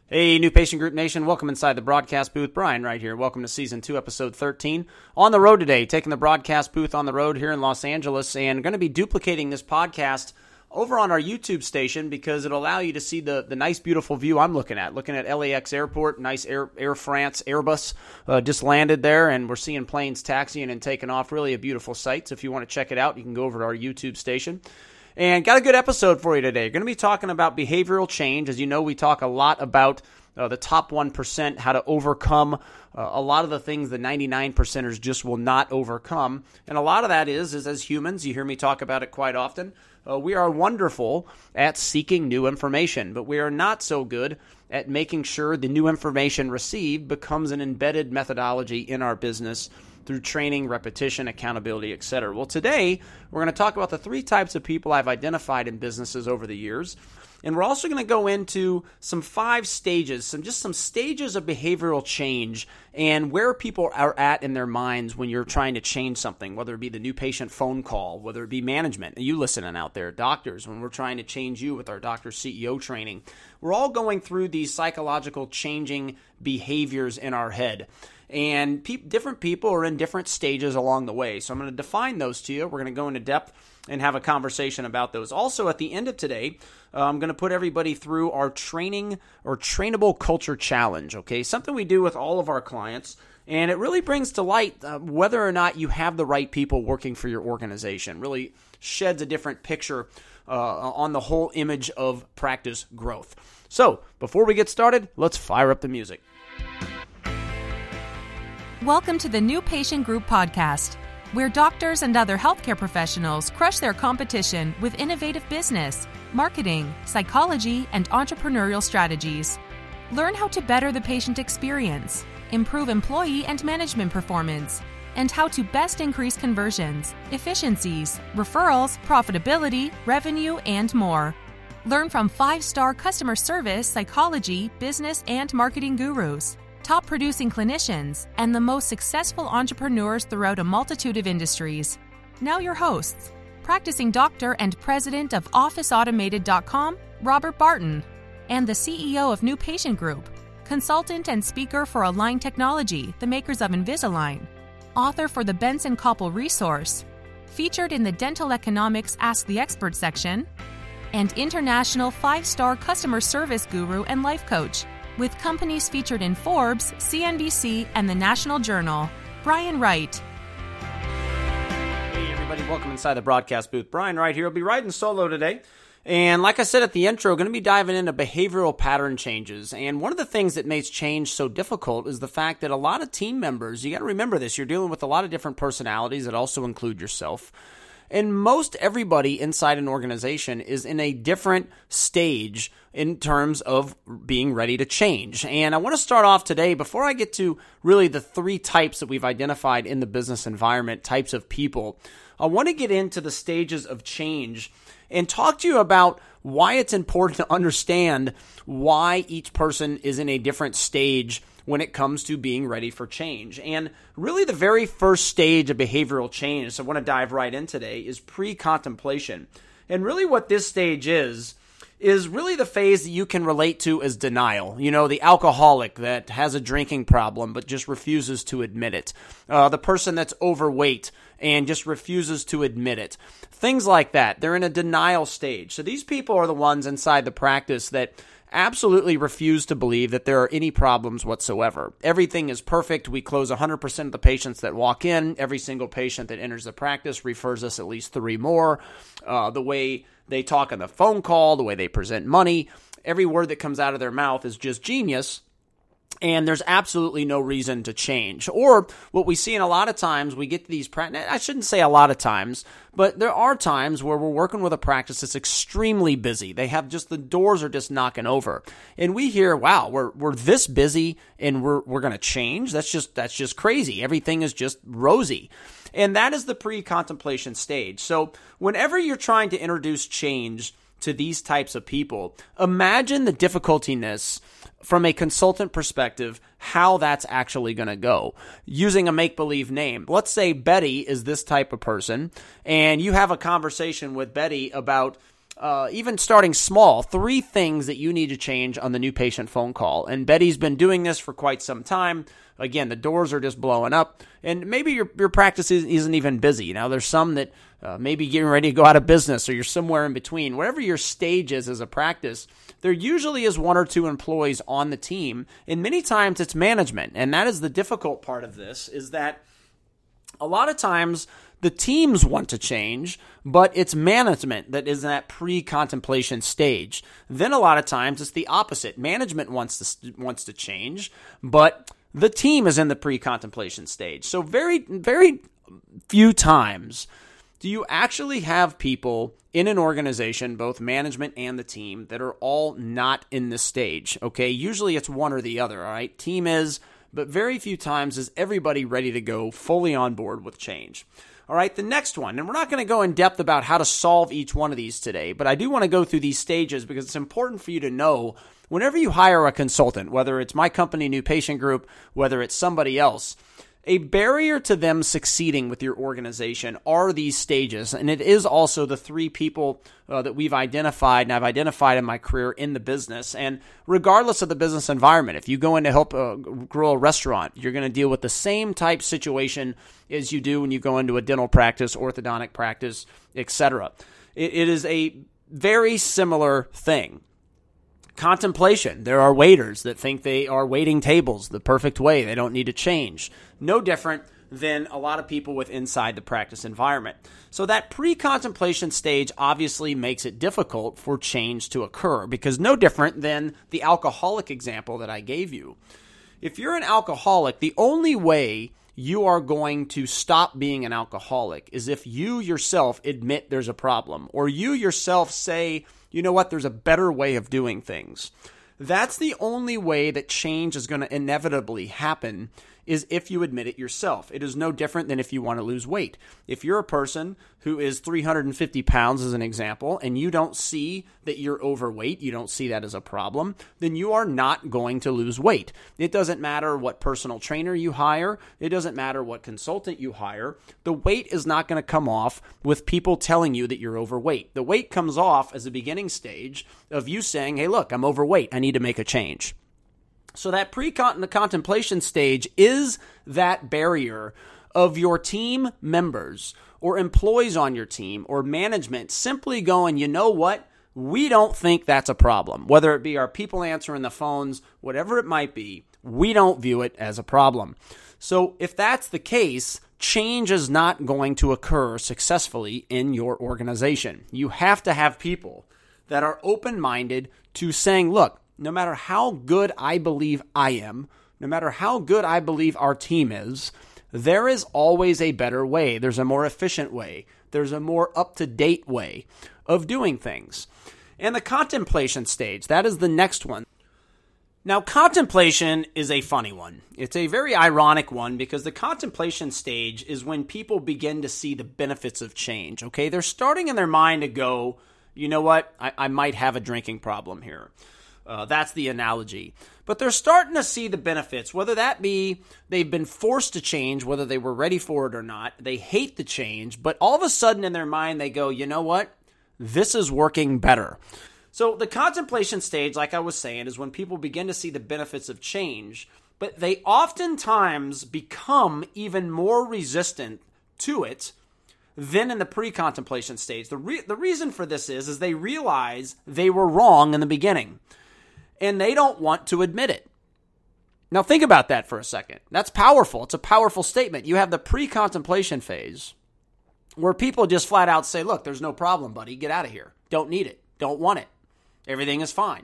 Hey, New Patient Group Nation, welcome inside the broadcast booth. Brian right here. Welcome to Season 2, Episode 13. On the road today, taking the broadcast booth on the road here in Los Angeles, and going to be duplicating this podcast over on our YouTube station because it'll allow you to see the nice, beautiful view I'm looking at LAX Airport, nice Air France Airbus just landed there, and we're seeing planes taxiing and taking off. Really a beautiful sight. So if you want to check it out, you can go over to our YouTube station. And got a good episode for you today. Going to be talking about behavioral change. As you know, we talk a lot about the top 1%, how to overcome a lot of the things the 99%ers just will not overcome. And a lot of that is as humans, you hear me talk about it quite often, we are wonderful at seeking new information, but we are not so good at making sure the new information received becomes an embedded methodology in our business through training, repetition, accountability, etc. Well, today, we're going to talk about the 3 types of people I've identified in businesses over the years. And we're also going to go into some 5 stages, some stages of behavioral change and where people are at in their minds when you're trying to change something, whether it be the new patient phone call, whether it be management, and you listening out there, doctors, when we're trying to change you with our Doctor CEO training. We're all going through these psychological changing behaviors in our head. And different people are in different stages along the way. So I'm going to define those to you. We're going to go into depth and have a conversation about those. Also, at the end of today, I'm going to put everybody through our training or trainable culture challenge, okay? Something we do with all of our clients. And it really brings to light whether or not you have the right people working for your organization. Really sheds a different picture on the whole image of practice growth. So, before we get started, let's fire up the music. Welcome to the New Patient Group podcast, where doctors and other healthcare professionals crush their competition with innovative business, marketing, psychology, and entrepreneurial strategies. Learn how to better the patient experience, improve employee and management performance, and how to best increase conversions, efficiencies, referrals, profitability, revenue, and more. Learn from 5-star customer service, psychology, business, and marketing gurus, top producing clinicians, and the most successful entrepreneurs throughout a multitude of industries. Now your hosts, practicing doctor and president of OfficeAutomated.com, Robert Barton, and the CEO of New Patient Group, consultant and speaker for Align Technology, the makers of Invisalign, author for the Benson Koppel Resource, featured in the Dental Economics Ask the Expert section, and international 5-star customer service guru and life coach, with companies featured in Forbes, CNBC, and the National Journal. Brian Wright. Hey everybody, welcome inside the broadcast booth. Brian Wright here. I'll be riding solo today. And like I said at the intro, going to be diving into behavioral pattern changes. And one of the things that makes change so difficult is the fact that a lot of team members, you got to remember this, you're dealing with a lot of different personalities that also include yourself. And most everybody inside an organization is in a different stage in terms of being ready to change. And I want to start off today, before I get to really the 3 types that we've identified in the business environment, types of people, I want to get into the stages of change and talk to you about why it's important to understand why each person is in a different stage when it comes to being ready for change. And really the very first stage of behavioral change, so I want to dive right in today, is pre-contemplation. And really what this stage is really the phase that you can relate to as denial. You know, the alcoholic that has a drinking problem but just refuses to admit it. The person that's overweight and just refuses to admit it. Things like that. They're in a denial stage. So these people are the ones inside the practice that absolutely refuse to believe that there are any problems whatsoever. Everything is perfect. We close 100% of the patients that walk in. Every single patient that enters the practice refers us at least 3 more. The way they talk on the phone call, the way they present money, every word that comes out of their mouth is just genius. And there's absolutely no reason to change. Or what we see in a lot of times, we get to these I shouldn't say a lot of times, but there are times where we're working with a practice that's extremely busy. They have just, the doors are just knocking over. And we hear, wow, we're this busy and we're going to change? That's just crazy. Everything is just rosy. And that is the pre-contemplation stage. So whenever you're trying to introduce change to these types of people, imagine the difficultiness from a consultant perspective, how that's actually going to go. Using a make-believe name. Let's say Betty is this type of person, and you have a conversation with Betty about even starting small, 3 things that you need to change on the new patient phone call. And Betty's been doing this for quite some time. Again, the doors are just blowing up, and maybe your practice isn't even busy. Now, there's some that maybe getting ready to go out of business, or you're somewhere in between. Whatever your stage is as a practice, there usually is 1 or 2 employees on the team, and many times it's management. And that is the difficult part of this, is that a lot of times the teams want to change, but it's management that is in that pre-contemplation stage. Then a lot of times it's the opposite. Management wants to change, but the team is in the pre-contemplation stage. So very, very few times do you actually have people in an organization, both management and the team, that are all not in this stage, okay? Usually it's one or the other, all right? Team is, but very few times is everybody ready to go fully on board with change. All right, the next one, and we're not going to go in depth about how to solve each one of these today, but I do want to go through these stages because it's important for you to know whenever you hire a consultant, whether it's my company, New Patient Group, whether it's somebody else, a barrier to them succeeding with your organization are these stages. And it is also the 3 people that we've identified and I've identified in my career in the business. And regardless of the business environment, if you go in to help grow a restaurant, you're going to deal with the same type situation as you do when you go into a dental practice, orthodontic practice, etc. It is a very similar thing. Contemplation. There are waiters that think they are waiting tables the perfect way. They don't need to change. No different than a lot of people with inside the practice environment. So that pre-contemplation stage obviously makes it difficult for change to occur because no different than the alcoholic example that I gave you. If you're an alcoholic, the only way you are going to stop being an alcoholic is if you yourself admit there's a problem, or you yourself say, you know what, there's a better way of doing things. That's the only way that change is going to inevitably happen, is if you admit it yourself. It is no different than if you want to lose weight. If you're a person who is 350 pounds, as an example, and you don't see that you're overweight, you don't see that as a problem, then you are not going to lose weight. It doesn't matter what personal trainer you hire. It doesn't matter what consultant you hire. The weight is not going to come off with people telling you that you're overweight. The weight comes off as a beginning stage of you saying, hey, look, I'm overweight. I need to make a change. So that pre-contemplation stage is that barrier of your team members or employees on your team or management simply going, you know what? We don't think that's a problem. Whether it be our people answering the phones, whatever it might be, we don't view it as a problem. So if that's the case, change is not going to occur successfully in your organization. You have to have people that are open-minded to saying, look, no matter how good I believe I am, no matter how good I believe our team is, there is always a better way. There's a more efficient way. There's a more up-to-date way of doing things. And the contemplation stage, that is the next one. Now, contemplation is a funny one. It's a very ironic one because the contemplation stage is when people begin to see the benefits of change, okay? They're starting in their mind to go, you know what, I might have a drinking problem here. That's the analogy. But they're starting to see the benefits, whether that be they've been forced to change, whether they were ready for it or not. They hate the change, but all of a sudden in their mind they go, you know what? This is working better. So the contemplation stage, like I was saying, is when people begin to see the benefits of change, but they oftentimes become even more resistant to it than in the pre-contemplation stage. The reason for this is they realize they were wrong in the beginning. And they don't want to admit it. Now think about that for a second. That's powerful. It's a powerful statement. You have the pre-contemplation phase where people just flat out say, look, there's no problem, buddy. Get out of here. Don't need it. Don't want it. Everything is fine.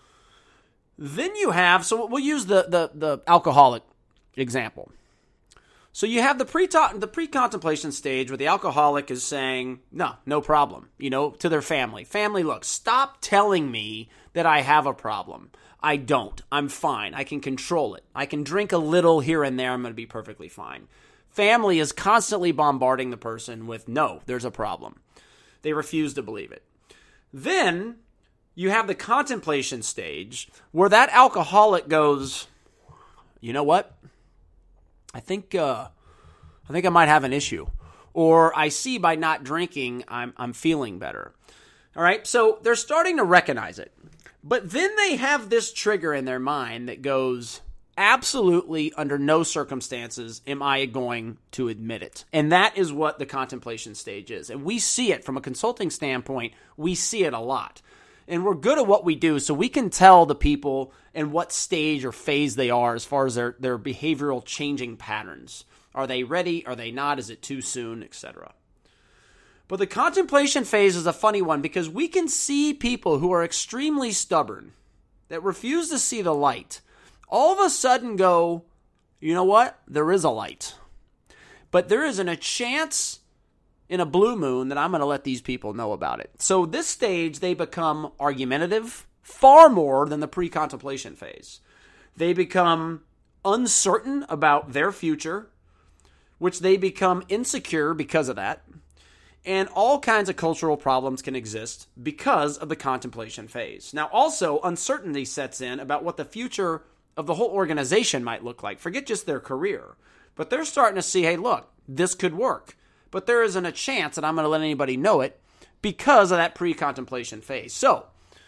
Then you have, so we'll use the alcoholic example. So you have the pre-contemplation stage where the alcoholic is saying, no problem, to their family. Family, look, stop telling me that I have a problem. I don't. I'm fine. I can control it. I can drink a little here and there. I'm going to be perfectly fine. Family is constantly bombarding the person with, no, there's a problem. They refuse to believe it. Then you have the contemplation stage where that alcoholic goes, you know what? I think I might have an issue. Or I see by not drinking, I'm feeling better. All right, so they're starting to recognize it. But then they have this trigger in their mind that goes, absolutely under no circumstances am I going to admit it. And that is what the contemplation stage is. And we see it from a consulting standpoint, we see it a lot. And we're good at what we do, so we can tell the people in what stage or phase they are as far as their behavioral changing patterns. Are they ready? Are they not? Is it too soon? Etc. But the contemplation phase is a funny one because we can see people who are extremely stubborn, that refuse to see the light, all of a sudden go, you know what? There is a light. But there isn't a chance in a blue moon that I'm going to let these people know about it. So this stage, they become argumentative far more than the pre-contemplation phase. They become uncertain about their future, which they become insecure because of that. And all kinds of cultural problems can exist because of the contemplation phase. Now, also, uncertainty sets in about what the future of the whole organization might look like. Forget just their career. But they're starting to see, hey, look, this could work. But there isn't a chance that I'm going to let anybody know it because of that pre-contemplation phase. So,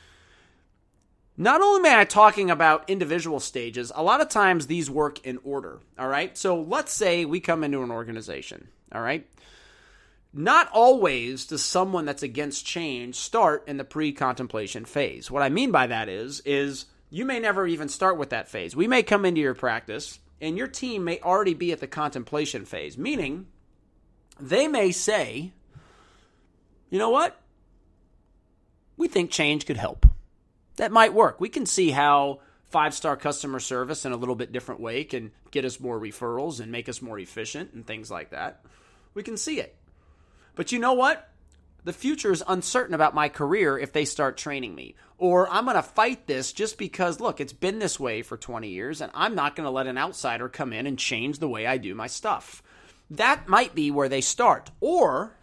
not only am I talking about individual stages, a lot of times these work in order, all right? So let's say we come into an organization, all right? Not always does someone that's against change start in the pre-contemplation phase. What I mean by that is you may never even start with that phase. We may come into your practice, and your team may already be at the contemplation phase, meaning they may say, you know what? We think change could help. That might work. We can see how 5-star customer service in a little bit different way can get us more referrals and make us more efficient and things like that. We can see it. But you know what? The future is uncertain about my career if they start training me. Or I'm going to fight this just because, look, it's been this way for 20 years, and I'm not going to let an outsider come in and change the way I do my stuff. That might be where they start. Or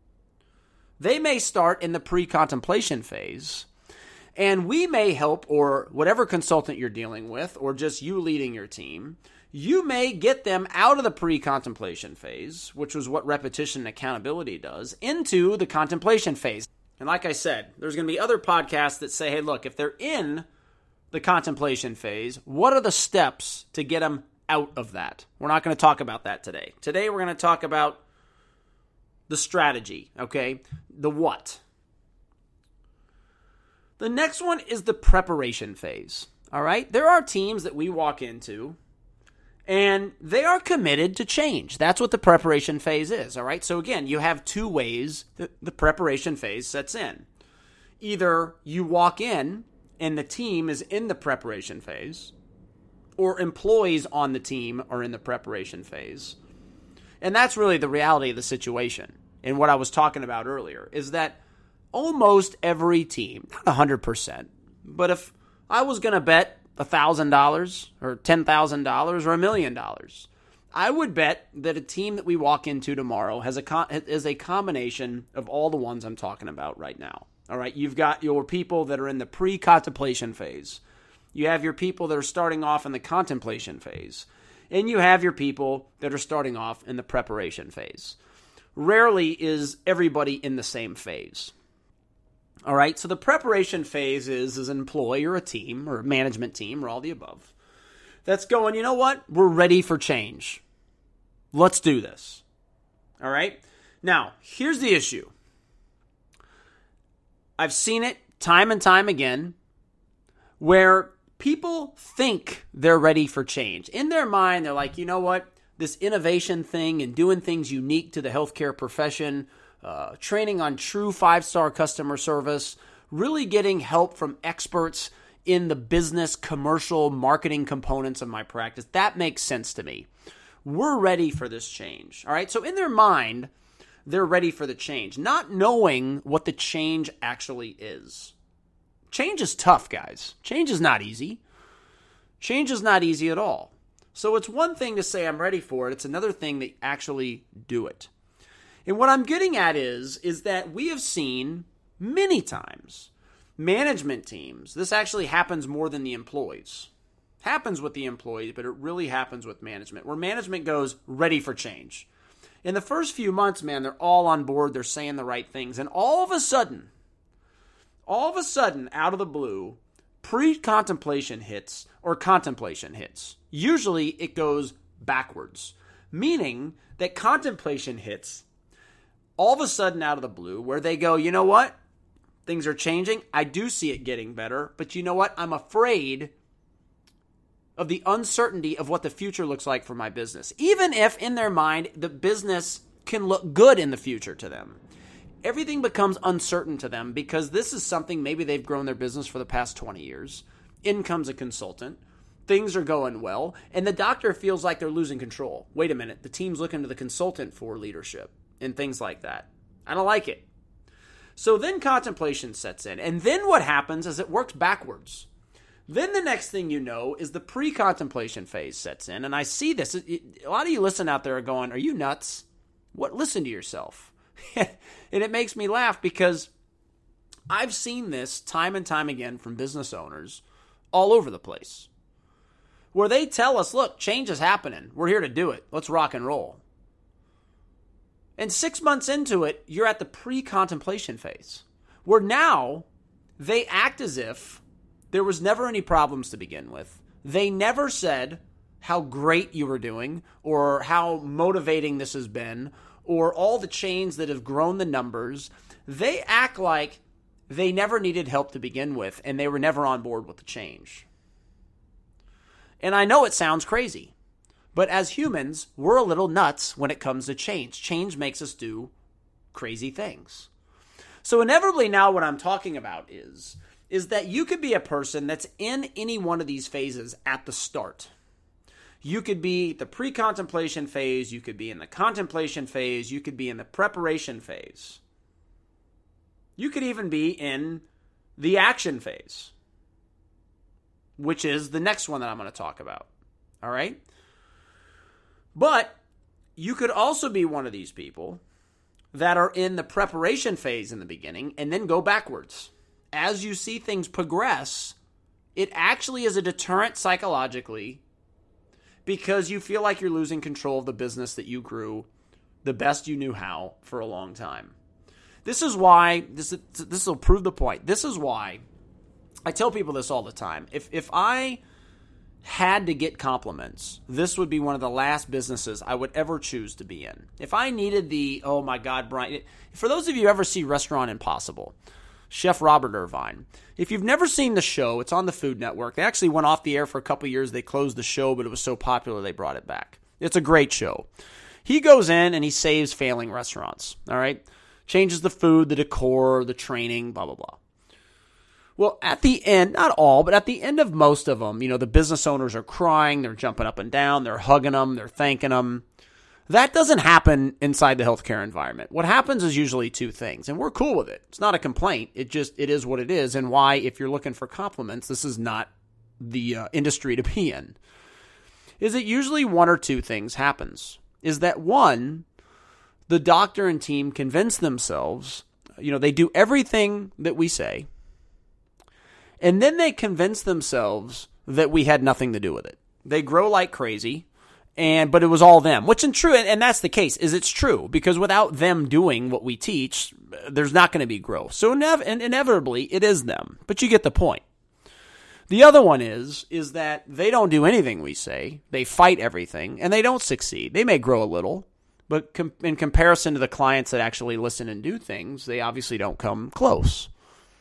they may start in the pre-contemplation phase, and we may help, or whatever consultant you're dealing with, or just you leading your team, you may get them out of the pre-contemplation phase, which was what repetition and accountability does, into the contemplation phase. And like I said, there's going to be other podcasts that say, hey, look, if they're in the contemplation phase, what are the steps to get them out of that? We're not going to talk about that today. Today, we're going to talk about the strategy, okay? The what. The next one is the preparation phase, all right? There are teams that we walk into, and they are committed to change. That's what the preparation phase is, all right? So again, you have two ways that the preparation phase sets in. Either you walk in, and the team is in the preparation phase, or employees on the team are in the preparation phase. And that's really the reality of the situation. And what I was talking about earlier is that almost every team, not 100%, but if I was going to bet $1,000 or $10,000 or $1 million, I would bet that a team that we walk into tomorrow is a combination of all the ones I'm talking about right now. All right, you've got your people that are in the pre-contemplation phase. You have your people that are starting off in the contemplation phase. And you have your people that are starting off in the preparation phase. Rarely is everybody in the same phase. All right, so the preparation phase is an employee or a team or a management team or all the above that's going, you know what? We're ready for change. Let's do this. All right? Now, here's the issue. I've seen it time and time again where people think they're ready for change. In their mind, they're like, you know what? This innovation thing and doing things unique to the healthcare profession, training on true 5-star customer service, really getting help from experts in the business, commercial, marketing components of my practice. That makes sense to me. We're ready for this change. All right. So in their mind, they're ready for the change, not knowing what the change actually is. Change is tough, guys. Change is not easy. Change is not easy at all. So it's one thing to say I'm ready for it. It's another thing to actually do it. And what I'm getting at is that we have seen many times management teams, this actually happens more than the employees. Happens with the employees, but it really happens with management, where management goes ready for change. In the first few months, man, they're all on board. They're saying the right things. And all of a sudden, all of a sudden, out of the blue, pre-contemplation hits or contemplation hits. Usually it goes backwards, meaning that contemplation hits all of a sudden out of the blue where they go, you know what? Things are changing. I do see it getting better, but you know what? I'm afraid of the uncertainty of what the future looks like for my business. Even if in their mind, the business can look good in the future to them. Everything becomes uncertain to them because this is something maybe they've grown their business for the past 20 years. In comes a consultant. Things are going well. And the doctor feels like they're losing control. Wait a minute. The team's looking to the consultant for leadership and things like that. I don't like it. So then contemplation sets in. And then what happens is it works backwards. Then the next thing you know is the pre-contemplation phase sets in. And I see this. A lot of you listen out there are going, are you nuts? What? Listen to yourself. And it makes me laugh because I've seen this time and time again from business owners all over the place where they tell us, look, change is happening. We're here to do it. Let's rock and roll. And 6 months into it, you're at the pre-contemplation phase where now they act as if there was never any problems to begin with. They never said how great you were doing or how motivating this has been or all the chains that have grown the numbers. They act like they never needed help to begin with and they were never on board with the change. And I know it sounds crazy, but as humans, we're a little nuts when it comes to change. Change makes us do crazy things. So inevitably now what I'm talking about is that you could be a person that's in any one of these phases at the start. You could be the pre-contemplation phase, you could be in the contemplation phase, you could be in the preparation phase. You could even be in the action phase, which is the next one that I'm going to talk about. All right? But you could also be one of these people that are in the preparation phase in the beginning and then go backwards. As you see things progress, it actually is a deterrent psychologically because you feel like you're losing control of the business that you grew the best you knew how for a long time. This is why, this will prove the point. This is why I tell people this all the time. If I had to get compliments, this would be one of the last businesses I would ever choose to be in. If I needed oh my God, Brian, for those of you who ever see Restaurant Impossible, Chef Robert Irvine. If you've never seen the show, it's on the Food Network. They actually went off the air for a couple years. They closed the show, but it was so popular they brought it back. It's a great show. He goes in and he saves failing restaurants, all right? Changes the food, the decor, the training, blah, blah, blah. Well, at the end, not all, but at the end of most of them, the business owners are crying, they're jumping up and down, they're hugging them, they're thanking them. That doesn't happen inside the healthcare environment. What happens is usually two things, and we're cool with it. It's not a complaint. It is what it is, and why, if you're looking for compliments, this is not the industry to be in. Is it usually one or two things happens. Is that one, the doctor and team convince themselves, they do everything that we say, and then they convince themselves that we had nothing to do with it. They grow like crazy. But it was all them, which is true, and that's the case, is it's true, because without them doing what we teach, there's not going to be growth. So inevitably, it is them, but you get the point. The other one is that they don't do anything we say, they fight everything, and they don't succeed. They may grow a little, but in comparison to the clients that actually listen and do things, they obviously don't come close.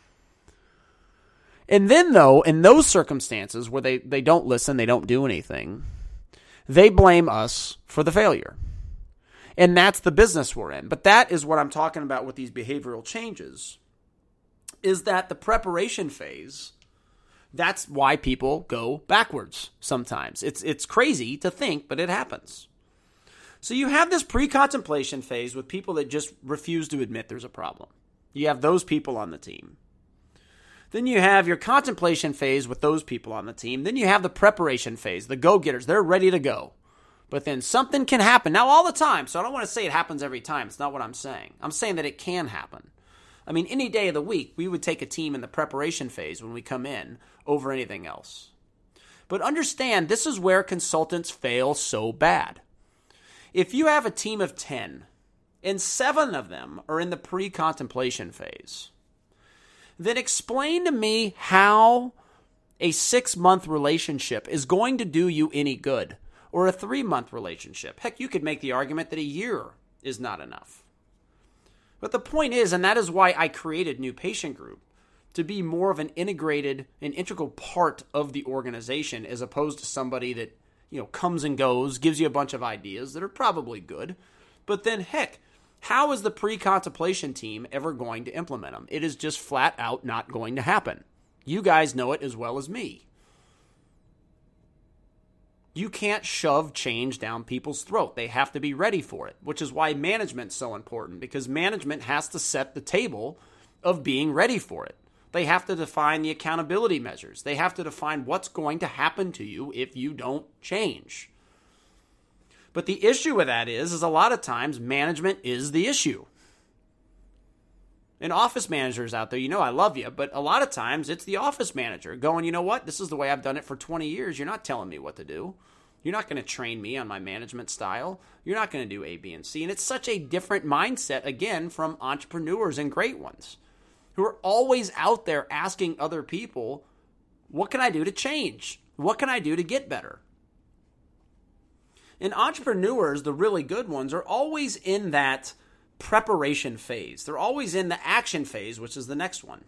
And then, though, in those circumstances where they don't listen, they don't do anything, they blame us for the failure. And that's the business we're in. But that is what I'm talking about with these behavioral changes, is that the preparation phase, that's why people go backwards sometimes. It's crazy to think, but it happens. So you have this pre-contemplation phase with people that just refuse to admit there's a problem. You have those people on the team. Then you have your contemplation phase with those people on the team. Then you have the preparation phase, the go-getters. They're ready to go. But then something can happen. Now, all the time, so I don't want to say it happens every time. It's not what I'm saying. I'm saying that it can happen. I mean, any day of the week, we would take a team in the preparation phase when we come in over anything else. But understand, this is where consultants fail so bad. If you have a team of 10, and 7 of them are in the pre-contemplation phase, then explain to me how a 6-month relationship is going to do you any good, or a 3-month relationship. Heck, you could make the argument that a year is not enough. But the point is, and that is why I created New Patient Group, to be more of an integrated and integral part of the organization, as opposed to somebody that, comes and goes, gives you a bunch of ideas that are probably good, but then heck, how is the pre-contemplation team ever going to implement them? It is just flat out not going to happen. You guys know it as well as me. You can't shove change down people's throat. They have to be ready for it, which is why management's so important, because management has to set the table of being ready for it. They have to define the accountability measures. They have to define what's going to happen to you if you don't change. But the issue with that is a lot of times management is the issue. And office managers out there, I love you, but a lot of times it's the office manager going, you know what, this is the way I've done it for 20 years. You're not telling me what to do. You're not going to train me on my management style. You're not going to do A, B, and C. And it's such a different mindset, again, from entrepreneurs and great ones who are always out there asking other people, what can I do to change? What can I do to get better? And entrepreneurs, the really good ones, are always in that preparation phase. They're always in the action phase, which is the next one.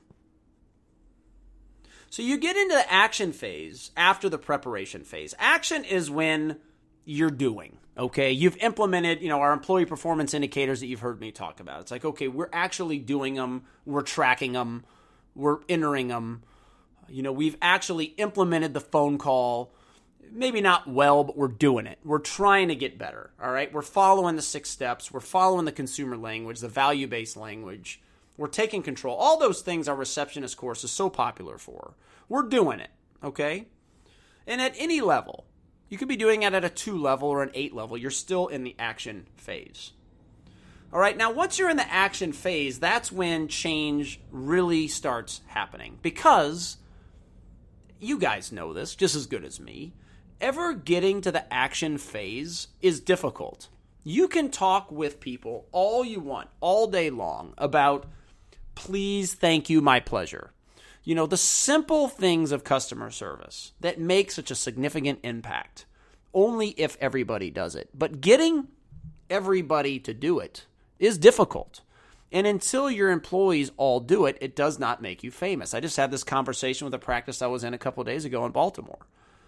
So you get into the action phase after the preparation phase. Action is when you're doing, okay? You've implemented, our employee performance indicators that you've heard me talk about. It's like, okay, we're actually doing them. We're tracking them. We're entering them. We've actually implemented the phone call. Maybe not well, but we're doing it. We're trying to get better, all right? We're following the 6 steps. We're following the consumer language, the value-based language. We're taking control. All those things our receptionist course is so popular for. We're doing it, okay? And at any level, you could be doing it at a 2 level or an 8 level. You're still in the action phase. All right, now once you're in the action phase, that's when change really starts happening. Because you guys know this just as good as me. Ever getting to the action phase is difficult. You can talk with people all you want, all day long, about please, thank you, my pleasure. The simple things of customer service that make such a significant impact, only if everybody does it. But getting everybody to do it is difficult. And until your employees all do it, it does not make you famous. I just had this conversation with a practice I was in a couple of days ago in Baltimore.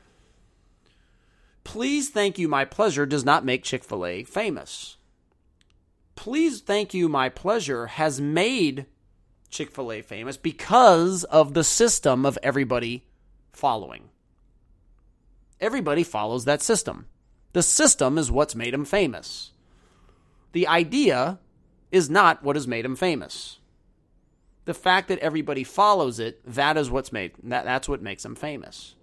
Please, thank you, my pleasure does not make Chick-fil-A famous. Please, thank you, my pleasure has made Chick-fil-A famous because of the system of everybody following. Everybody follows that system. The system is what's made them famous. The idea is not what has made them famous. The fact that everybody follows it, that's what makes them famous.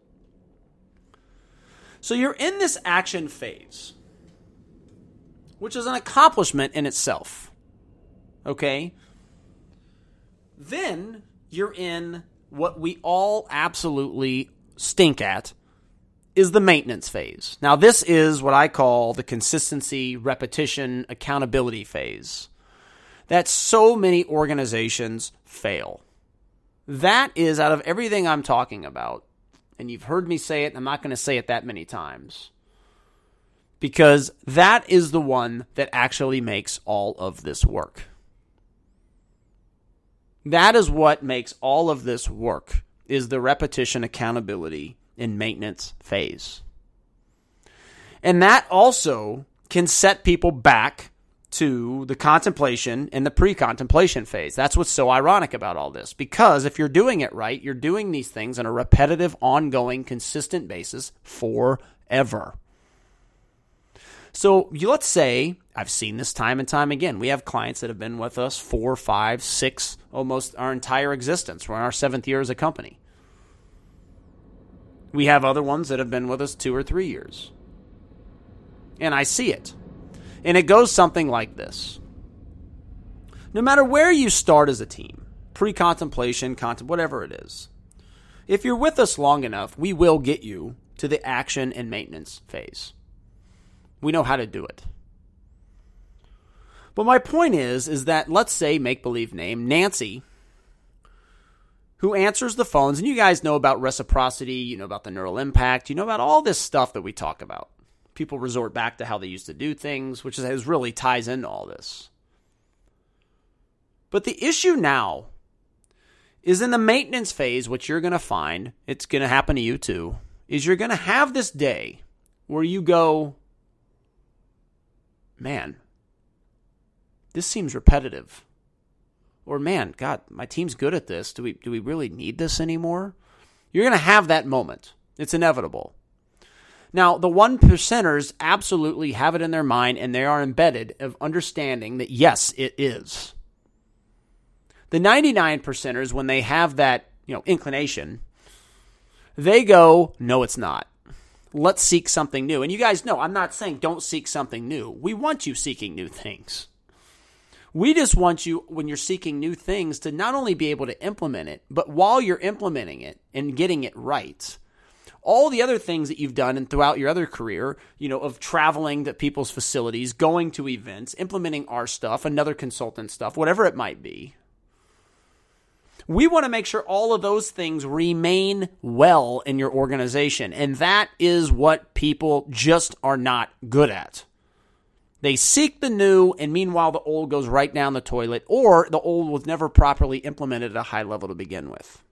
So you're in this action phase, which is an accomplishment in itself. Okay? Then you're in what we all absolutely stink at, is the maintenance phase. Now, this is what I call the consistency, repetition, accountability phase. That so many organizations fail. That is, out of everything I'm talking about, and you've heard me say it, and I'm not going to say it that many times, because that is the one that actually makes all of this work. That is what makes all of this work, is the repetition, accountability, and maintenance phase. And that also can set people back to the contemplation and the pre-contemplation phase. That's what's so ironic about all this. Because if you're doing it right, you're doing these things on a repetitive, ongoing, consistent basis forever. So let's say, I've seen this time and time again. We have clients that have been with us 4, 5, 6, almost our entire existence. We're in our 7th year as a company. We have other ones that have been with us 2 or 3 years. And I see it. And it goes something like this. No matter where you start as a team, pre-contemplation, whatever it is, if you're with us long enough, we will get you to the action and maintenance phase. We know how to do it. But my point is that let's say, make-believe name, Nancy who answers the phones, and you guys know about reciprocity, you know about the neural impact, you know about all this stuff that we talk about. People resort back to how they used to do things, which is really ties into all this. But the issue now is in the maintenance phase, what you're going to find, it's going to happen to you too, is you're going to have this day where you go, man, this seems repetitive. Or, man, God, my team's good at this. Do we really need this anymore? You're going to have that moment. It's inevitable. Now, the 1%ers absolutely have it in their mind, and they are embedded of understanding that, yes, it is. The 99%ers, when they have that, inclination, they go, no, it's not. Let's seek something new. And you guys know, I'm not saying don't seek something new. We want you seeking new things. We just want you, when you're seeking new things, to not only be able to implement it, but while you're implementing it and getting it right, all the other things that you've done and throughout your other career, of traveling to people's facilities, going to events, implementing our stuff, another consultant stuff, whatever it might be. We want to make sure all of those things remain well in your organization. And that is what people just are not good at. They seek the new, and meanwhile the old goes right down the toilet, or the old was never properly implemented at a high level to begin with.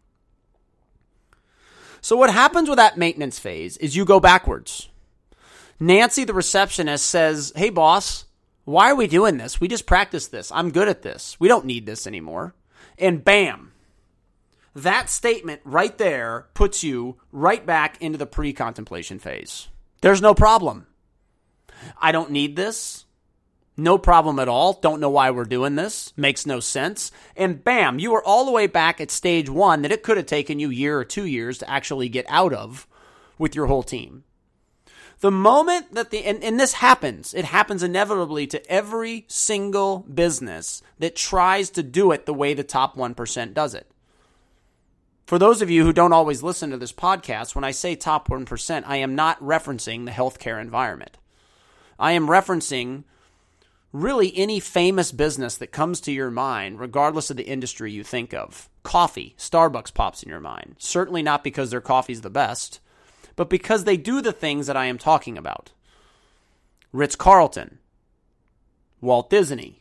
So what happens with that maintenance phase is you go backwards. Nancy, the receptionist, says, hey, boss, why are we doing this? We just practiced this. I'm good at this. We don't need this anymore. And bam, that statement right there puts you right back into the pre-contemplation phase. There's no problem. I don't need this. No problem at all. Don't know why we're doing this. Makes no sense. And bam, you are all the way back at stage 1 that it could have taken you a year or 2 years to actually get out of with your whole team. The moment that and this happens, it happens inevitably to every single business that tries to do it the way the top 1% does it. For those of you who don't always listen to this podcast, when I say top 1%, I am not referencing the healthcare environment. I am referencing really any famous business that comes to your mind, regardless of the industry you think of. Coffee, Starbucks pops in your mind. Certainly not because their coffee's the best, but because they do the things that I am talking about. Ritz-Carlton, Walt Disney.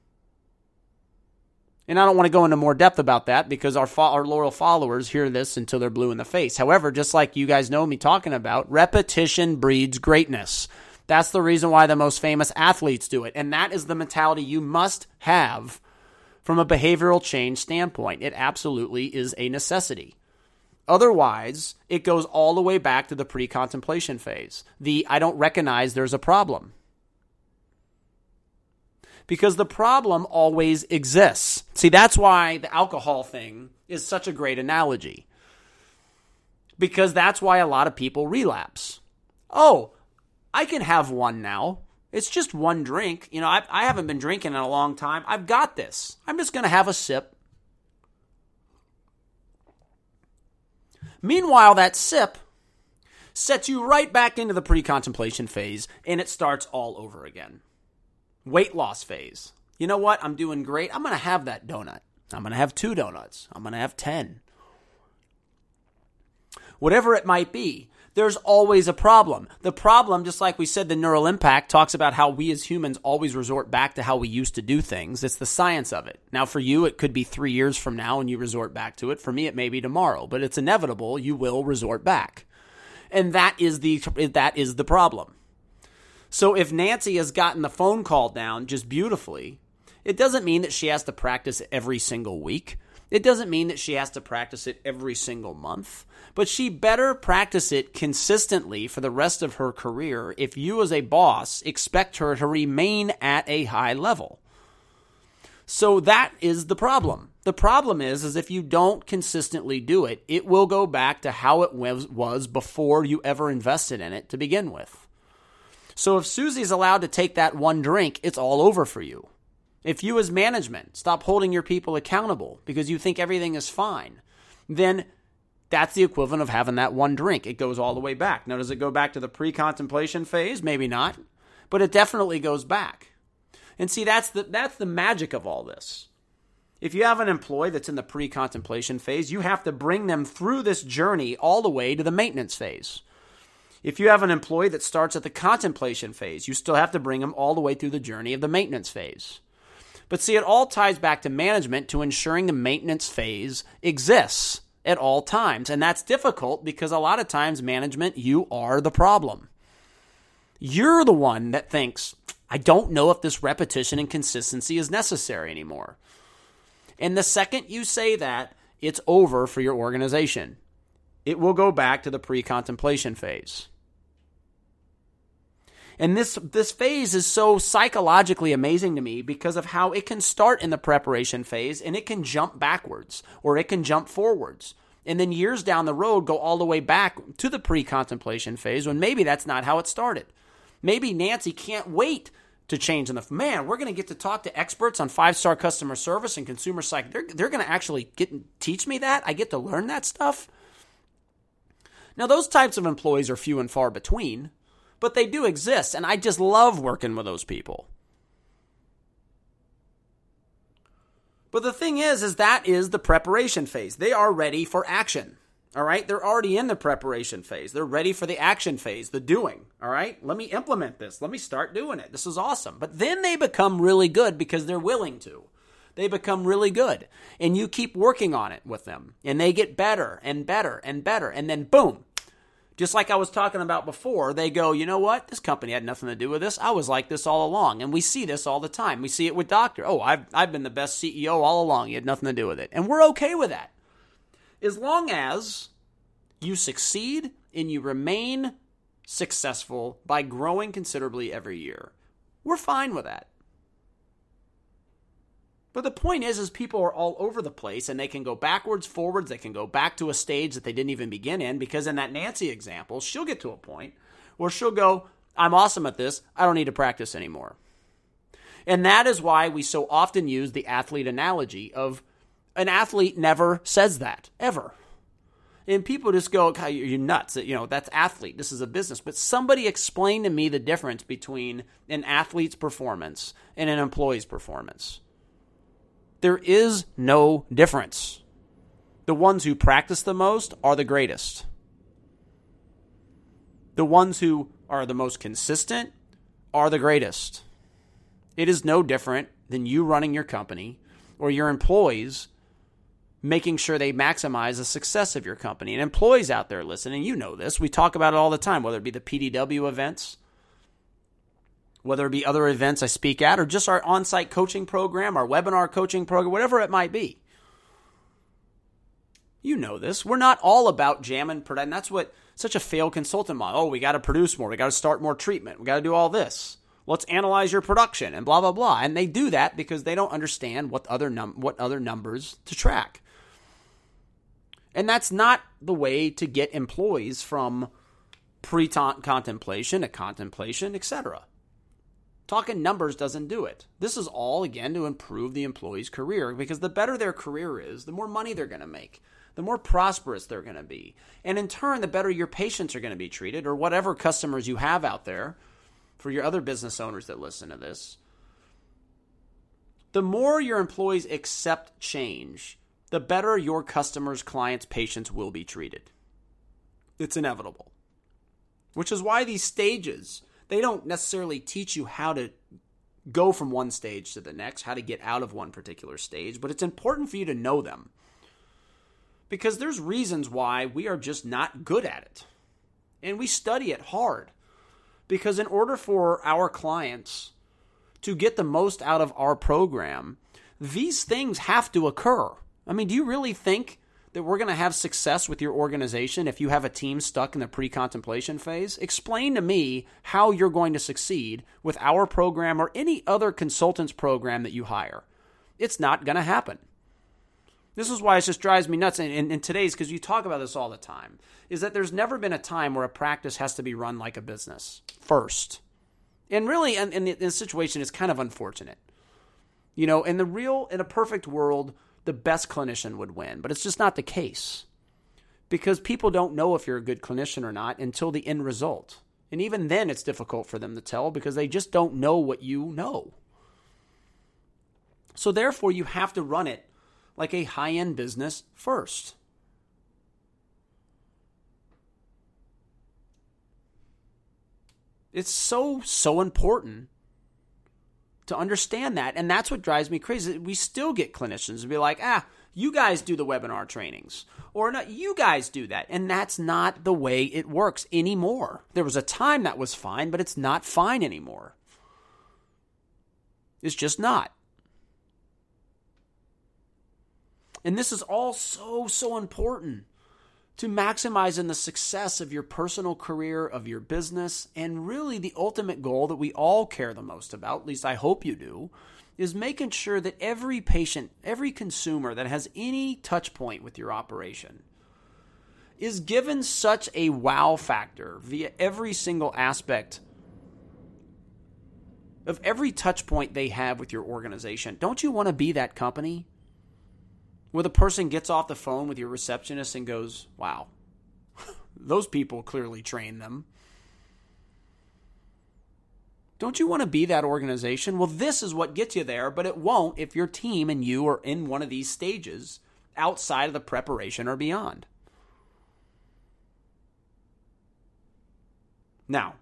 And I don't want to go into more depth about that because our loyal followers hear this until they're blue in the face. However, just like you guys know me talking about, repetition breeds greatness. That's the reason why the most famous athletes do it. And that is the mentality you must have from a behavioral change standpoint. It absolutely is a necessity. Otherwise, it goes all the way back to the pre-contemplation phase. I don't recognize there's a problem. Because the problem always exists. See, that's why the alcohol thing is such a great analogy. Because that's why a lot of people relapse. Oh, I can have one now. It's just one drink. I haven't been drinking in a long time. I've got this. I'm just going to have a sip. Meanwhile, that sip sets you right back into the pre-contemplation phase, and it starts all over again. Weight loss phase. You know what? I'm doing great. I'm going to have that donut. I'm going to have 2 donuts. I'm going to have 10. Whatever it might be. There's always a problem. The problem, just like we said, the neural impact talks about how we as humans always resort back to how we used to do things. It's the science of it. Now, for you, it could be 3 years from now and you resort back to it. For me, it may be tomorrow, but it's inevitable. You will resort back. And that is the problem. So if Nancy has gotten the phone call down just beautifully, it doesn't mean that she has to practice it every single week. It doesn't mean that she has to practice it every single month, but she better practice it consistently for the rest of her career if you as a boss expect her to remain at a high level. So that is the problem. The problem is if you don't consistently do it, it will go back to how it was before you ever invested in it to begin with. So if Susie's allowed to take that one drink, it's all over for you. If you as management stop holding your people accountable because you think everything is fine, then that's the equivalent of having that one drink. It goes all the way back. Now, does it go back to the pre-contemplation phase? Maybe not, but it definitely goes back. And see, that's the magic of all this. If you have an employee that's in the pre-contemplation phase, you have to bring them through this journey all the way to the maintenance phase. If you have an employee that starts at the contemplation phase, you still have to bring them all the way through the journey of the maintenance phase. But see, it all ties back to management, to ensuring the maintenance phase exists at all times. And that's difficult because a lot of times management, you are the problem. You're the one that thinks, I don't know if this repetition and consistency is necessary anymore. And the second you say that, it's over for your organization. It will go back to the pre-contemplation phase. And this phase is so psychologically amazing to me because of how it can start in the preparation phase and it can jump backwards or it can jump forwards. And then years down the road, go all the way back to the pre-contemplation phase when maybe that's not how it started. Maybe Nancy can't wait to change in man, we're going to get to talk to experts on 5-star customer service and consumer psych. They're going to actually teach me that. I get to learn that stuff. Now, those types of employees are few and far between, but they do exist, and I just love working with those people. But the thing is that is the preparation phase. They are ready for action. All right, they're already in the preparation phase. They're ready for the action phase, the doing. All right, let me implement this. Let me start doing it. This is awesome. But then they become really good because they're willing to. They become really good. And you keep working on it with them. And they get better and better and better. And then boom, just like I was talking about before, they go, you know what? This company had nothing to do with this. I was like this all along. And we see this all the time. We see it with Doctor. Oh, I've been the best CEO all along. You had nothing to do with it. And we're okay with that. As long as you succeed and you remain successful by growing considerably every year, we're fine with that. But the point is people are all over the place and they can go backwards, forwards. They can go back to a stage that they didn't even begin in because in that Nancy example, she'll get to a point where she'll go, I'm awesome at this. I don't need to practice anymore. And that is why we so often use the athlete analogy of an athlete never says that, ever. And people just go, God, you're nuts. You know, that's athlete. This is a business. But somebody explain to me the difference between an athlete's performance and an employee's performance. There is no difference. The ones who practice the most are the greatest. The ones who are the most consistent are the greatest. It is no different than you running your company or your employees making sure they maximize the success of your company. And employees out there listening, you know this. We talk about it all the time, whether it be the PDW events, whether it be other events I speak at, or just our on-site coaching program, our webinar coaching program, whatever it might be. You know this. We're not all about jamming, and that's what such a failed consultant model. Oh, we got to produce more. We got to start more treatment. We got to do all this. Let's analyze your production and blah, blah, blah. And they do that because they don't understand what other numbers to track. And that's not the way to get employees from pre-contemplation to contemplation, etc. Talking numbers doesn't do it. This is all, again, to improve the employee's career because the better their career is, the more money they're going to make, the more prosperous they're going to be. And in turn, the better your patients are going to be treated or whatever customers you have out there for your other business owners that listen to this. The more your employees accept change, the better your customers, clients, patients will be treated. It's inevitable. Which is why these stages, they don't necessarily teach you how to go from one stage to the next, how to get out of one particular stage, but it's important for you to know them. Because there's reasons why we are just not good at it. And we study it hard. Because in order for our clients to get the most out of our program, these things have to occur. I mean, do you really think that we're going to have success with your organization if you have a team stuck in the pre-contemplation phase? Explain to me how you're going to succeed with our program or any other consultant's program that you hire. It's not going to happen. This is why it just drives me nuts in today's, because you talk about this all the time, is that there's never been a time where a practice has to be run like a business first. And really, in the situation, it's kind of unfortunate. You know, in a perfect world, the best clinician would win, but it's just not the case because people don't know if you're a good clinician or not until the end result. And even then it's difficult for them to tell because they just don't know what you know. So therefore you have to run it like a high-end business first. It's so important to understand that. And that's what drives me crazy. We still get clinicians to be like, you guys do the webinar trainings. Or not, you guys do that. And that's not the way it works anymore. There was a time that was fine, but it's not fine anymore. It's just not. And this is all so important to maximizing the success of your personal career, of your business, and really the ultimate goal that we all care the most about, at least I hope you do, is making sure that every patient, every consumer that has any touch point with your operation is given such a wow factor via every single aspect of every touch point they have with your organization. Don't you want to be that company where the person gets off the phone with your receptionist and goes, wow, those people clearly trained them? Don't you want to be that organization? Well, this is what gets you there, but it won't if your team and you are in one of these stages outside of the preparation or beyond. Now,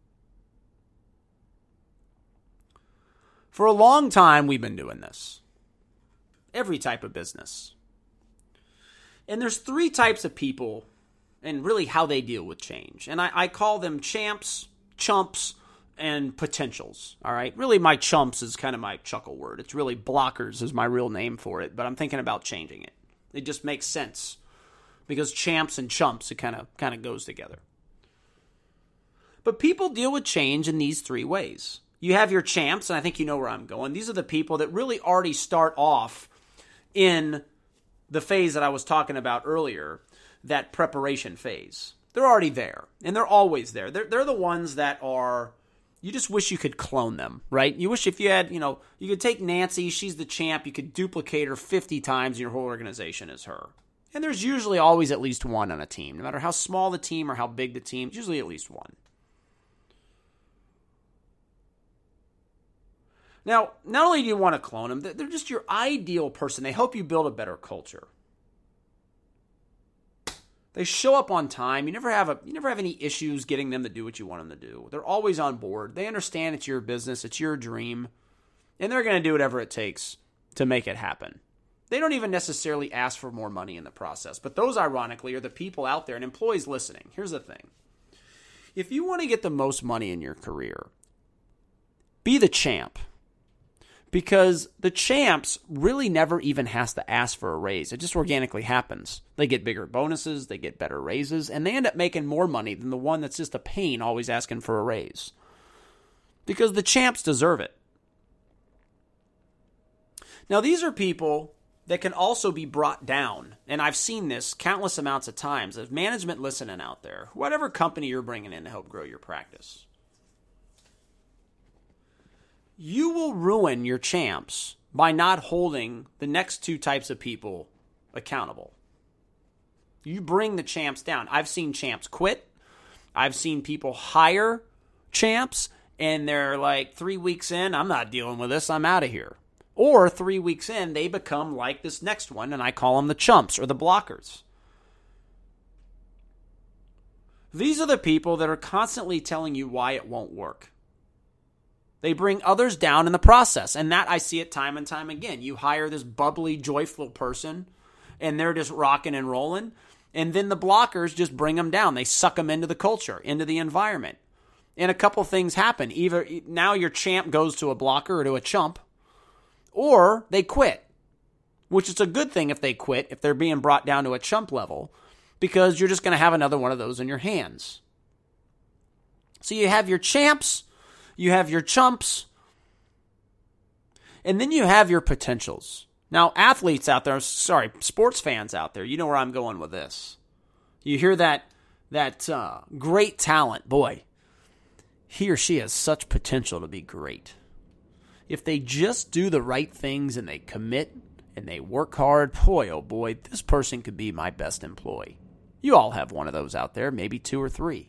for a long time, we've been doing this. Every type of business. And there's three types of people and really how they deal with change. And I call them champs, chumps, and potentials. All right. Really, my chumps is kind of my chuckle word. It's really blockers is my real name for it, but I'm thinking about changing it. It just makes sense because champs and chumps, it kind of goes together. But people deal with change in these three ways. You have your champs, and I think you know where I'm going. These are the people that really already start off in the phase that I was talking about earlier, that preparation phase. They're already there, and they're always there. They're the ones that are, you just wish you could clone them, right? You wish if you had, you could take Nancy, she's the champ, you could duplicate her 50 times, and your whole organization is her. And there's usually always at least one on a team. No matter how small the team or how big the team, usually at least one. Now, not only do you want to clone them, they're just your ideal person. They help you build a better culture. They show up on time. You never have any issues getting them to do what you want them to do. They're always on board. They understand it's your business, it's your dream, and they're going to do whatever it takes to make it happen. They don't even necessarily ask for more money in the process. But those, ironically, are the people out there and employees listening. Here's the thing. If you want to get the most money in your career, be the champ. Because the champs really never even has to ask for a raise. It just organically happens. They get bigger bonuses, they get better raises, and they end up making more money than the one that's just a pain always asking for a raise. Because the champs deserve it. Now, these are people that can also be brought down. And I've seen this countless amounts of times. Of management listening out there, whatever company you're bringing in to help grow your practice, you will ruin your champs by not holding the next two types of people accountable. You bring the champs down. I've seen champs quit. I've seen people hire champs, and they're like 3 weeks in, I'm not dealing with this, I'm out of here. Or 3 weeks in, they become like this next one, and I call them the chumps or the blockers. These are the people that are constantly telling you why it won't work. They bring others down in the process, and that I see it time and time again. You hire this bubbly, joyful person, and they're just rocking and rolling, and then the blockers just bring them down. They suck them into the culture, into the environment. And a couple things happen. Either now your champ goes to a blocker or to a chump, or they quit, which is a good thing if they quit, if they're being brought down to a chump level, because you're just going to have another one of those in your hands. So you have your champs, you have your chumps, and then you have your potentials. Now, athletes out there, sports fans out there, you know where I'm going with this. You hear that great talent, boy, he or she has such potential to be great. If they just do the right things and they commit and they work hard, boy, oh boy, this person could be my best employee. You all have one of those out there, maybe 2 or 3.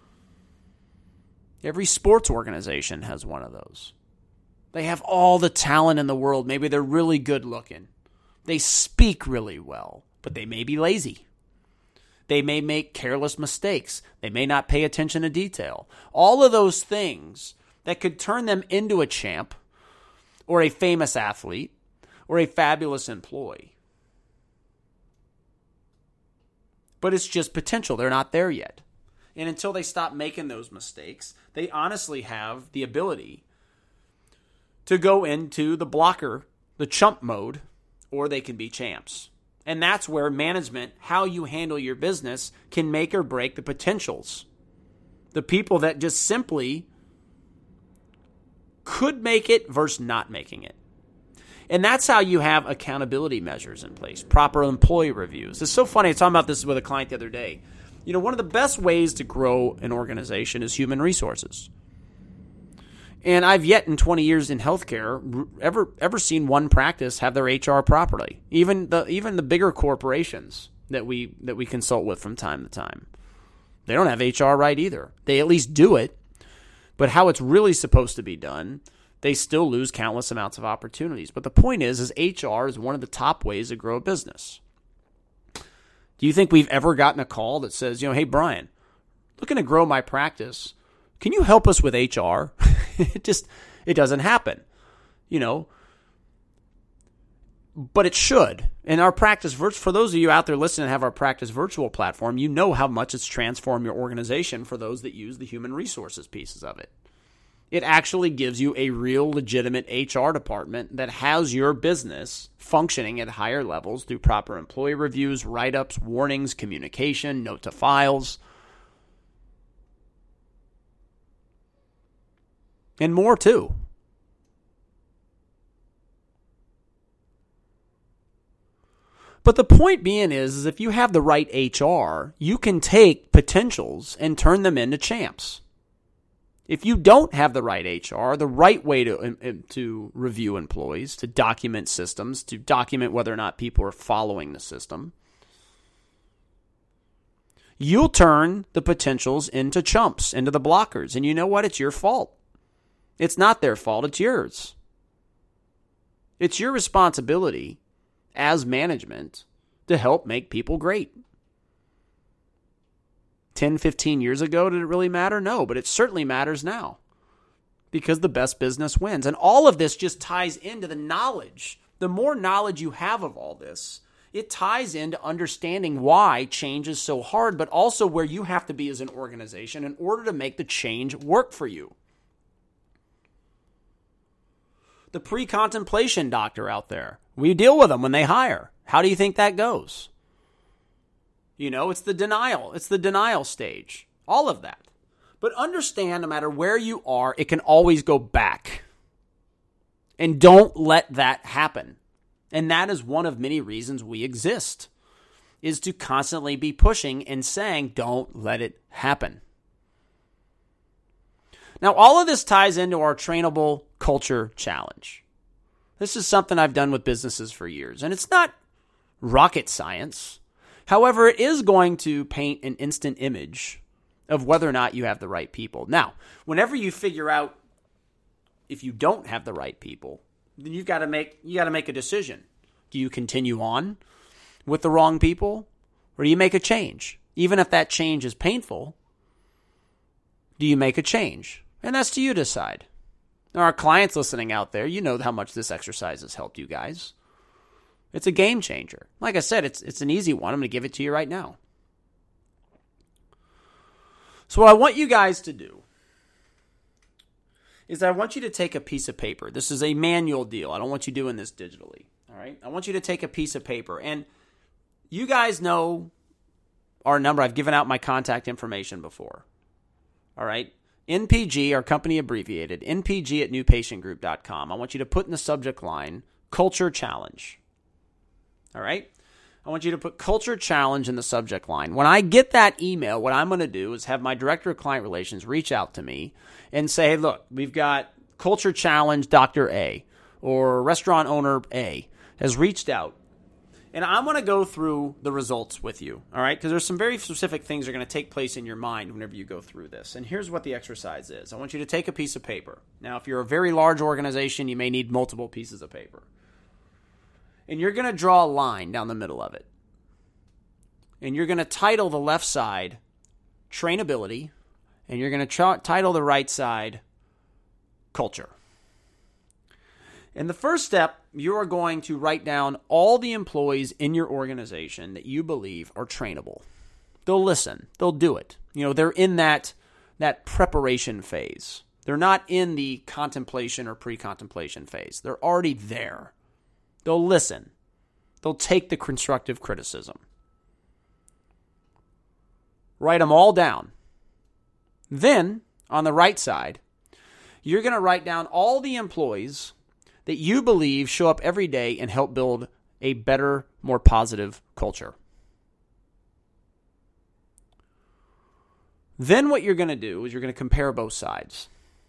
Every sports organization has one of those. They have all the talent in the world. Maybe they're really good looking, They speak really well, but they may be lazy. They may make careless mistakes. They may not pay attention to detail. All of those things that could turn them into a champ or a famous athlete or a fabulous employee. But it's just potential. They're not there yet. And until they stop making those mistakes, they honestly have the ability to go into the blocker, the chump mode, or they can be champs. And that's where management, how you handle your business, can make or break the potentials. The people that just simply could make it versus not making it. And that's how you have accountability measures in place, proper employee reviews. It's so funny. I was talking about this with a client the other day. One of the best ways to grow an organization is human resources. And I've yet in 20 years in healthcare ever seen one practice have their HR properly. Even the bigger corporations that we consult with from time to time, they don't have HR right either. They at least do it, but how it's really supposed to be done, they still lose countless amounts of opportunities. But the point is HR is one of the top ways to grow a business. Do you think we've ever gotten a call that says, hey, Brian, looking to grow my practice, can you help us with HR? It doesn't happen, but it should. And our practice, for those of you out there listening and have our practice virtual platform, you know how much it's transformed your organization for those that use the human resources pieces of it. It actually gives you a real legitimate HR department that has your business functioning at higher levels through proper employee reviews, write-ups, warnings, communication, note to files, and more too. But the point being is if you have the right HR, you can take potentials and turn them into champs. If you don't have the right HR, the right way to review employees, to document systems, to document whether or not people are following the system, you'll turn the potentials into chumps, into the blockers. And you know what? It's your fault. It's not their fault. It's yours. It's your responsibility as management to help make people great. 10, 15 years ago, did it really matter? No, but it certainly matters now because the best business wins. And all of this just ties into the knowledge. The more knowledge you have of all this, it ties into understanding why change is so hard, but also where you have to be as an organization in order to make the change work for you. The pre-contemplation doctor out there, we deal with them when they hire. How do you think that goes? It's the denial. It's the denial stage. All of that. But understand, no matter where you are, it can always go back. And don't let that happen. And that is one of many reasons we exist, is to constantly be pushing and saying, don't let it happen. Now, all of this ties into our trainable culture challenge. This is something I've done with businesses for years, and it's not rocket science. However, it is going to paint an instant image of whether or not you have the right people. Now, whenever you figure out if you don't have the right people, then you got to make a decision. Do you continue on with the wrong people, or do you make a change? Even if that change is painful, do you make a change? And that's to you to decide. Now, our clients listening out there, you know how much this exercise has helped you guys. It's a game changer. Like I said, it's an easy one. I'm going to give it to you right now. So what I want you guys to do is I want you to take a piece of paper. This is a manual deal. I don't want you doing this digitally. All right? I want you to take a piece of paper. And you guys know our number. I've given out my contact information before. All right? NPG, our company abbreviated, npg@newpatientgroup.com. I want you to put in the subject line, Culture Challenge. All right? I want you to put Culture Challenge in the subject line. When I get that email, what I'm going to do is have my director of client relations reach out to me and say, hey, look, we've got Culture Challenge Dr. A or restaurant owner A has reached out. And I'm going to go through the results with you, all right? Because there's some very specific things that are going to take place in your mind whenever you go through this. And here's what the exercise is. I want you to take a piece of paper. Now, if you're a very large organization, you may need multiple pieces of paper. And you're going to draw a line down the middle of it. And you're going to title the left side trainability, and you're going to title the right side culture. In the first step, you are going to write down all the employees in your organization that you believe are trainable. They'll listen. They'll do it. They're in that preparation phase. They're not in the contemplation or pre-contemplation phase. They're already there. They'll listen. They'll take the constructive criticism. Write them all down. Then, on the right side, you're going to write down all the employees that you believe show up every day and help build a better, more positive culture. Then what you're going to do is you're going to compare both sides.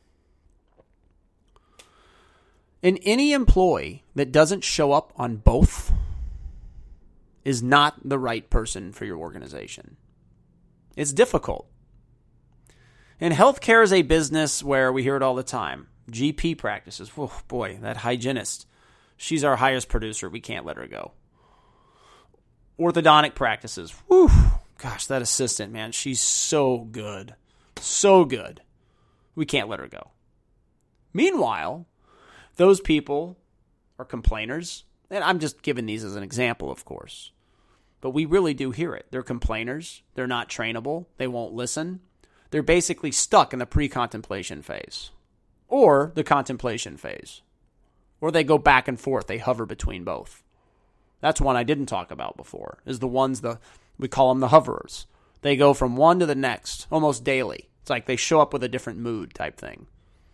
And any employee that doesn't show up on both is not the right person for your organization. It's difficult. And healthcare is a business where we hear it all the time. GP practices. Oh boy, that hygienist. She's our highest producer. We can't let her go. Orthodontic practices. Whew. Gosh, that assistant, man, she's so good. So good. We can't let her go. Meanwhile, those people are complainers. And I'm just giving these as an example, of course. But we really do hear it. They're complainers. They're not trainable. They won't listen. They're basically stuck in the pre-contemplation phase or the contemplation phase. Or they go back and forth. They hover between both. That's one I didn't talk about before, is the ones, we call them the hoverers. They go from one to the next almost daily. It's like they show up with a different mood type thing.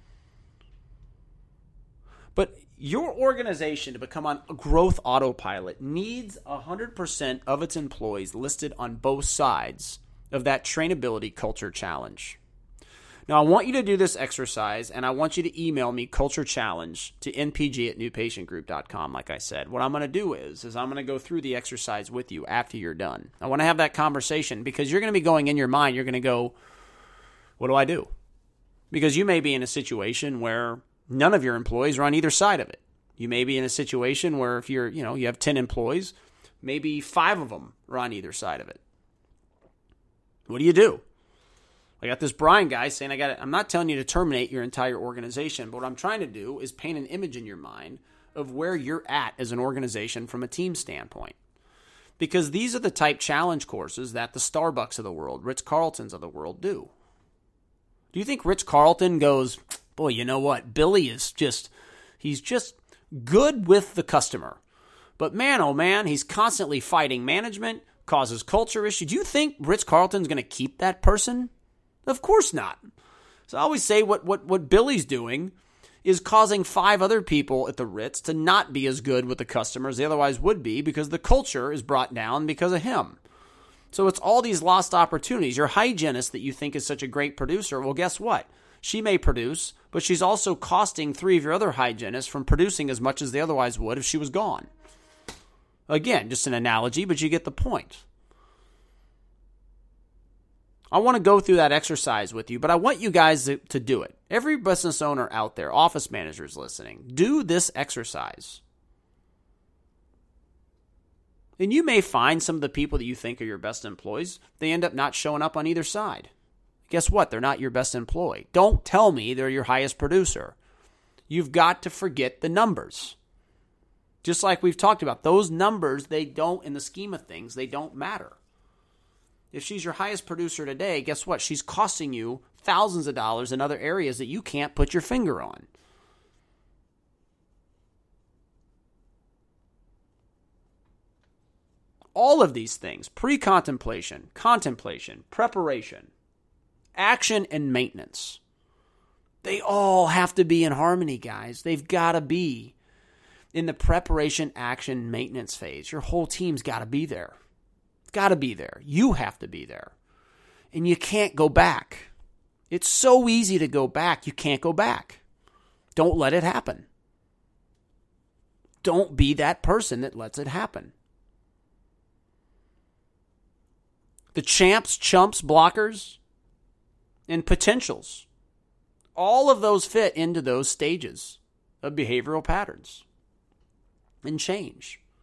But your organization to become on growth autopilot needs 100% of its employees listed on both sides of that trainability culture challenge. Now, I want you to do this exercise, and I want you to email me culture challenge to npg@newpatientgroup.com, like I said. What I'm going to do is I'm going to go through the exercise with you after you're done. I want to have that conversation because you're going to be going in your mind, you're going to go, what do I do? Because you may be in a situation where none of your employees are on either side of it. You may be in a situation where if you have 10 employees, maybe 5 of them are on either side of it. What do you do? I got this Brian guy saying, I'm not telling you to terminate your entire organization, but what I'm trying to do is paint an image in your mind of where you're at as an organization from a team standpoint. Because these are the type challenge courses that the Starbucks of the world, Ritz-Carltons of the world do. Do you think Ritz-Carlton goes, boy, you know what? Billy is he's just good with the customer. But man, oh man, he's constantly fighting management, causes culture issues. Do you think Ritz-Carlton's going to keep that person? Of course not. So I always say what Billy's doing is causing 5 other people at the Ritz to not be as good with the customers they otherwise would be because the culture is brought down because of him. So it's all these lost opportunities. Your hygienist that you think is such a great producer, well, guess what? She may produce, but she's also costing 3 of your other hygienists from producing as much as they otherwise would if she was gone. Again, just an analogy, but you get the point. I want to go through that exercise with you, but I want you guys to do it. Every business owner out there, office managers listening, do this exercise. And you may find some of the people that you think are your best employees, they end up not showing up on either side. Guess what? They're not your best employee. Don't tell me they're your highest producer. You've got to forget the numbers. Just like we've talked about, those numbers, they don't, in the scheme of things, they don't matter. If she's your highest producer today, guess what? She's costing you thousands of dollars in other areas that you can't put your finger on. All of these things, pre-contemplation, contemplation, preparation, action, and maintenance, they all have to be in harmony, guys. They've got to be in the preparation, action, maintenance phase. Your whole team's got to be there. Got to be there. You have to be there. And you can't go back. It's so easy to go back. You can't go back. Don't let it happen. Don't be that person that lets it happen. The champs, chumps, blockers, and potentials, all of those fit into those stages of behavioral patterns and change.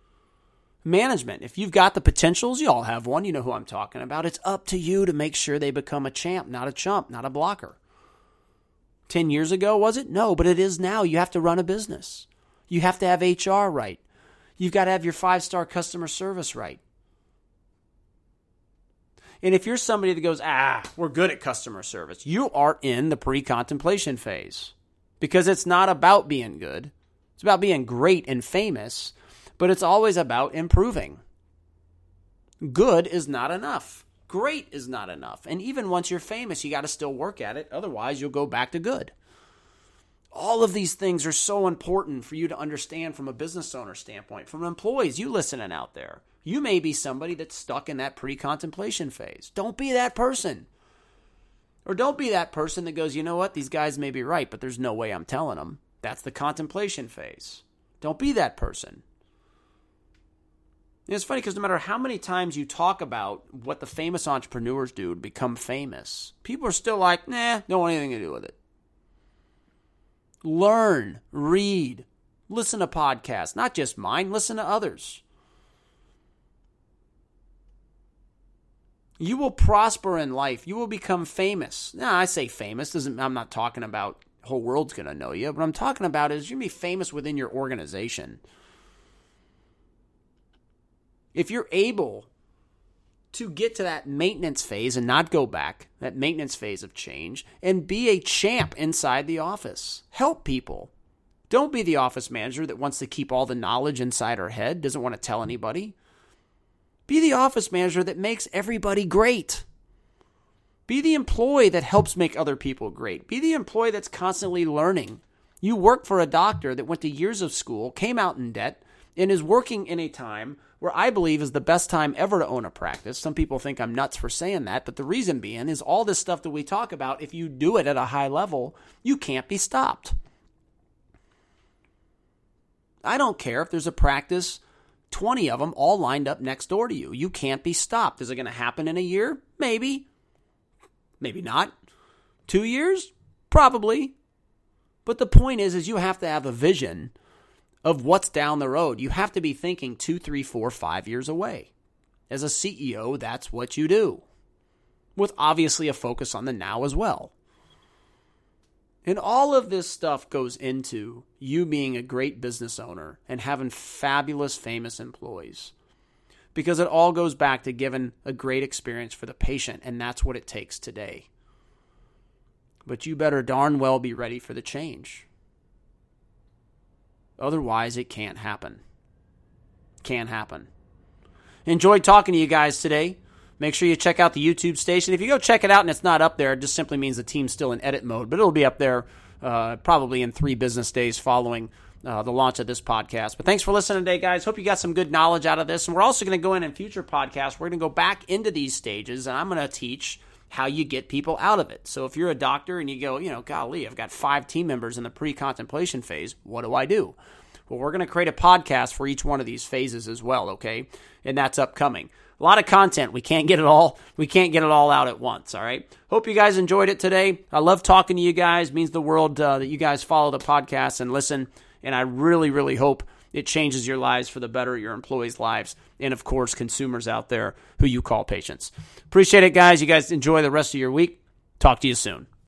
Management, if you've got the potentials, you all have one, you know who I'm talking about. It's up to you to make sure they become a champ, not a chump, not a blocker. 10 years ago, was it? No, but it is now. You have to run a business. You have to have HR right. You've got to have your 5-star customer service right. And if you're somebody that goes, we're good at customer service, you are in the pre-contemplation phase. Because it's not about being good. It's about being great and famous, but it's always about improving. Good is not enough. Great is not enough. And even once you're famous, you got to still work at it. Otherwise, you'll go back to good. All of these things are so important for you to understand from a business owner standpoint. From employees, you listening out there, you may be somebody that's stuck in that pre-contemplation phase. Don't be that person. Or don't be that person that goes, you know what, these guys may be right, but there's no way I'm telling them. That's the contemplation phase. Don't be that person. And it's funny because no matter how many times you talk about what the famous entrepreneurs do to become famous, people are still like, don't want anything to do with it. Learn, read, listen to podcasts, not just mine, listen to others. You will prosper in life. You will become famous. Now, I say famous. I'm not talking about the whole world's going to know you. What I'm talking about is you're going to be famous within your organization. If you're able to get to that maintenance phase and not go back, that maintenance phase of change, and be a champ inside the office. Help people. Don't be the office manager that wants to keep all the knowledge inside her head, doesn't want to tell anybody. Be the office manager that makes everybody great. Be the employee that helps make other people great. Be the employee that's constantly learning. You work for a doctor that went to years of school, came out in debt, and is working in a time where I believe is the best time ever to own a practice. Some people think I'm nuts for saying that, but the reason being is all this stuff that we talk about, if you do it at a high level, you can't be stopped. I don't care if there's a practice, 20 of them all lined up next door to you. You can't be stopped. Is it going to happen in a year? Maybe. Maybe not. 2 years? Probably. But the point is you have to have a vision of what's down the road. You have to be thinking 2, 3, 4, 5 years away. As a CEO, that's what you do. With obviously a focus on the now as well. And all of this stuff goes into you being a great business owner and having fabulous, famous employees. Because it all goes back to giving a great experience for the patient, and that's what it takes today. But you better darn well be ready for the change. Otherwise, it can't happen. Can't happen. Enjoyed talking to you guys today. Make sure you check out the YouTube station. If you go check it out and it's not up there, it just simply means the team's still in edit mode. But it'll be up there probably in 3 business days following the launch of this podcast. But thanks for listening today, guys. Hope you got some good knowledge out of this. And we're also going to go in future podcasts. We're going to go back into these stages, and I'm going to teach how you get people out of it. So if you're a doctor and you go, golly, I've got 5 team members in the pre-contemplation phase, what do I do? Well, we're going to create a podcast for each one of these phases as well, okay? And that's upcoming. A lot of content. We can't get it all. We can't get it all out at once, all right? Hope you guys enjoyed it today. I love talking to you guys. It means the world that you guys follow the podcast and listen. And I really, really hope it changes your lives for the better, your employees' lives, and, of course, consumers out there who you call patients. Appreciate it, guys. You guys enjoy the rest of your week. Talk to you soon.